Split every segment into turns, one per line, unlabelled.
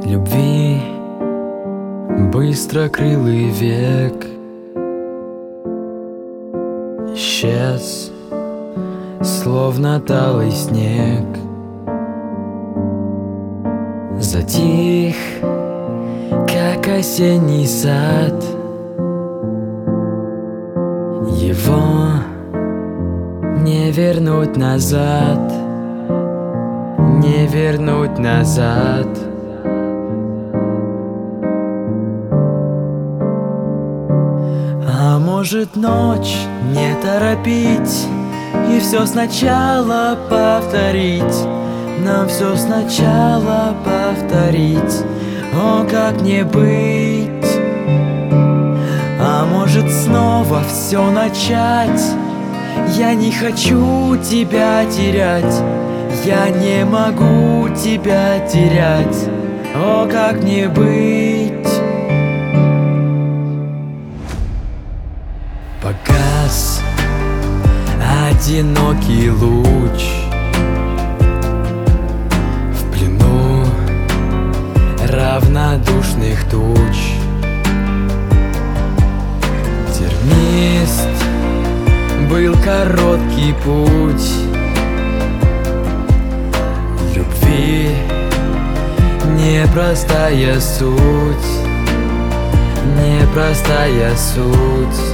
любви быстрокрылый век исчез, словно талый снег. Затих, как осенний сад. Его не вернуть назад, не вернуть назад. А может, ночь не торопить и все сначала повторить, нам все сначала повторить. О, как не быть! А может, снова все начать? Я не хочу тебя терять, я не могу тебя терять. О, как не быть! Погас одинокий луч в плену равнодушных туч. Тернист был короткий путь любви, непростая суть, непростая суть.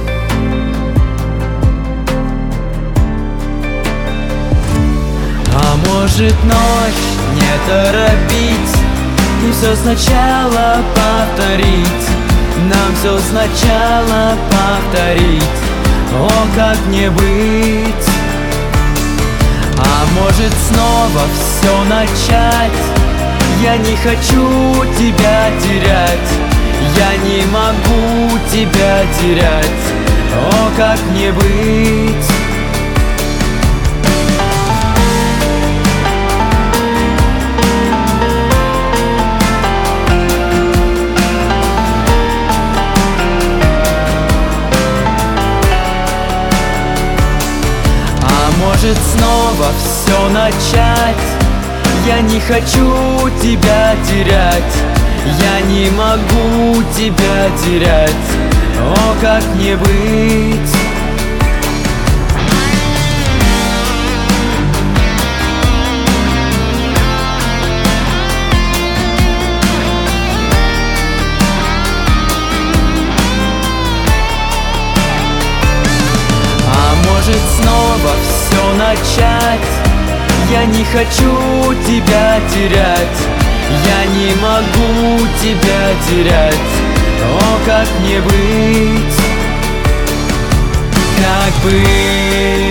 А может, ночь не торопить и все сначала повторить, нам все сначала повторить. О, как не быть! А может, снова все начать? Я не хочу тебя терять, я не могу тебя терять. О, как не быть! Может, снова все начать? Я не хочу тебя терять, я не могу тебя терять. О, как не быть! А может, снова все начать? Я не хочу тебя терять, я не могу тебя терять. О, как не быть! Как быть?